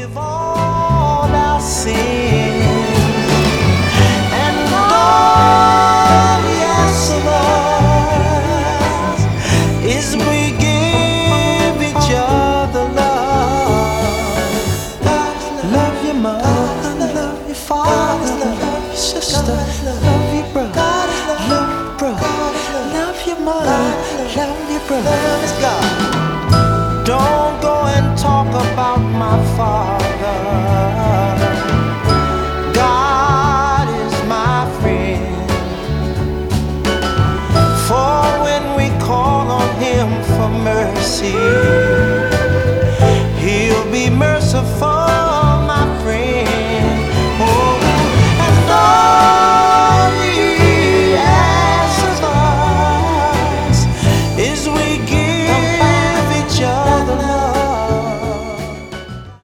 forgive all our sins. And all He asks of us is we give each other love. Love your mother, love your father, love your sister, love your brother, love your brother, love your mother, love your brother. Don't go and talk about my Father. God is my friend. For when we call on Him for mercy, He'll be merciful.